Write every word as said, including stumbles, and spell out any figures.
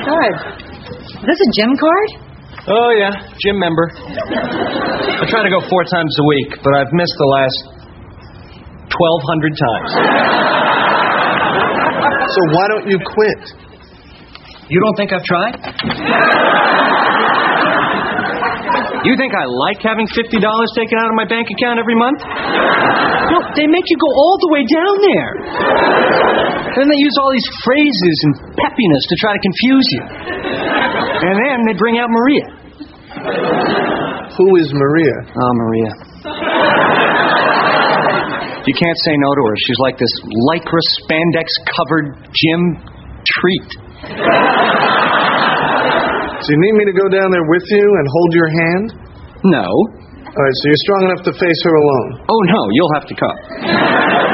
card. Is this a gym card? Oh, yeah. Gym member. I try to go four times a week, but I've missed the last twelve hundred times. So why don't you quit? You don't think I've tried? You think I like having fifty dollars taken out of my bank account every month? No, they make you go all the way down there. Then they use all these phrases and peppiness to try to confuse you. And then they bring out Maria. Who is Maria? Oh, Maria. You can't say no to her. She's like this lycra spandex-covered gym treat. So you need me to go down there with you and hold your hand? No. All right, so you're strong enough to face her alone? Oh, no, you'll have to come.